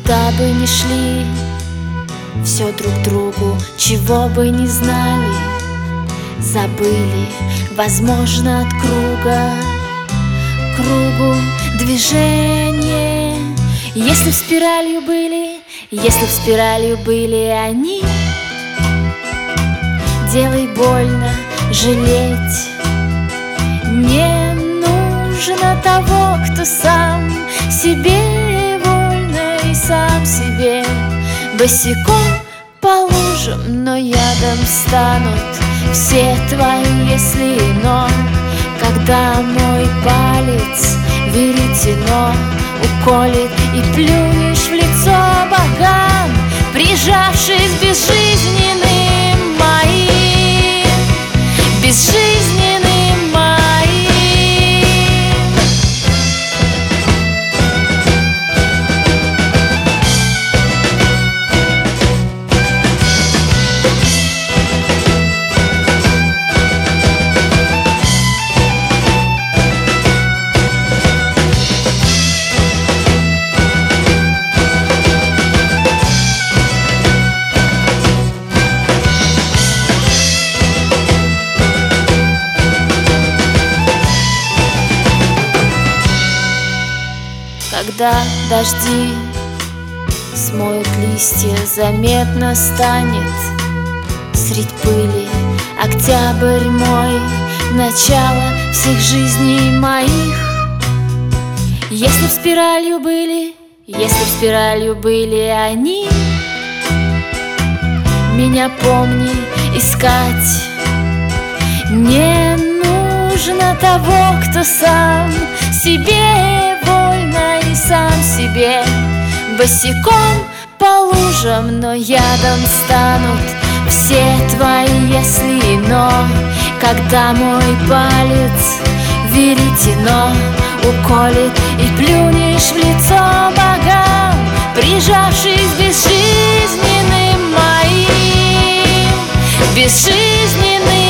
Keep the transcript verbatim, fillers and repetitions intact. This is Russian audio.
Куда бы ни шли, все друг другу, чего бы ни знали, забыли, возможно, от круга к кругу движения. Если в спиралью были, если в спиралью были они, делай больно, жалеть не нужно того, кто сам себе вольно и сам себе босиком по лужам, но ядом станут все твои если но. Когда мой палец веретено уколет и плюнешь в лицо богам, прижавшись безжизненным моим, безжизненным моим. Когда дожди смоют листья, заметно станет средь пыли октябрь мой, начало всех жизней моих. Если в спиралью были, если в спиралью были они, меня помни искать. Не нужно того, кто сам себе вольно и сам себе босиком по лужам, но ядом станут все твои если но. Когда мой палец веретено уколет и плюнешь в лицо богам, прижавшись безжизненным моим, безжизненным